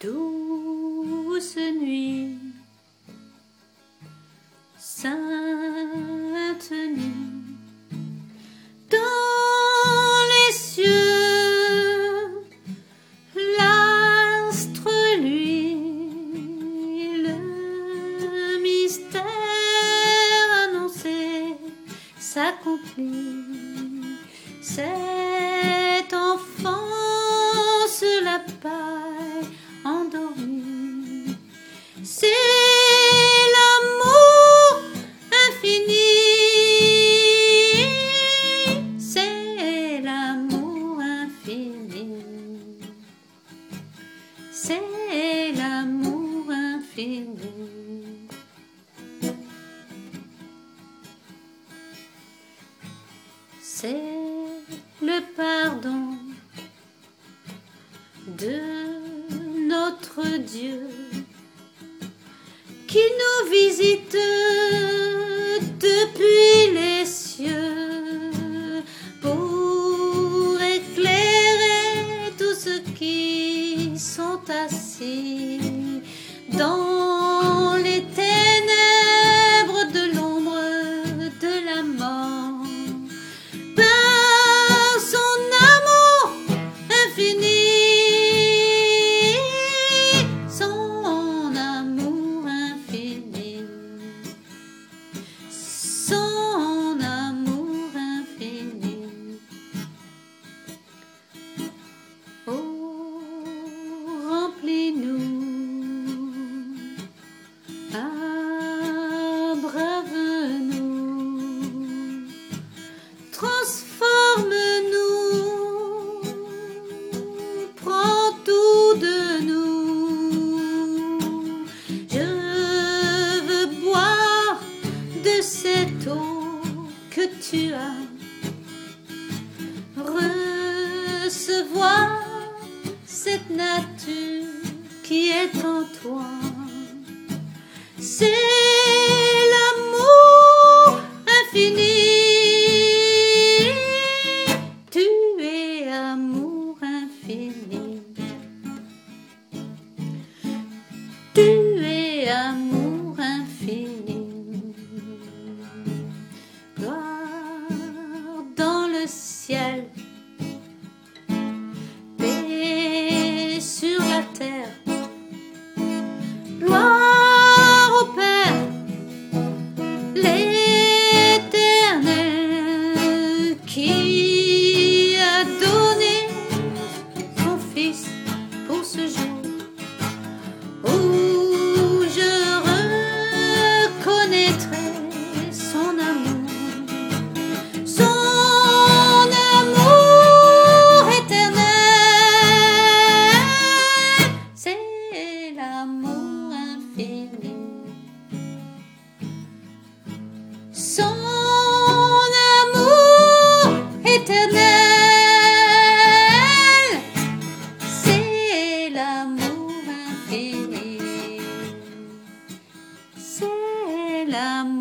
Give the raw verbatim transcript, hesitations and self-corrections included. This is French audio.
Douce nuit, sainte nuit, dans les cieux, l'astre luit, le mystère annoncé s'accomplit. Cet enfance, la paille endormie, c'est l'amour infini, c'est l'amour infini, c'est l'amour infini. C'est le pardon de notre Dieu qui nous visite depuis les cieux pour éclairer tous ceux qui sont assis dans les ténèbres de l'ombre de la mort. Par son amour infini, son amour infini, son amour infini. Oh, remplis-nous, abreuve-nous, transforme-nous, prends tout de nous. Je veux boire de cette eau que tu as, recevoir cette nature qui est en toi. C'est l'amour infini. Tu es amour infini. Tu es amour infini. Gloire dans le ciel, paix sur la terre. Gloire au Père, l'Éternel, qui a donné son Fils pour ce jour où je reconnaîtrai son amour, son amour éternel. C'est l'amour infini, son amour éternel. C'est l'amour infini, c'est l'amour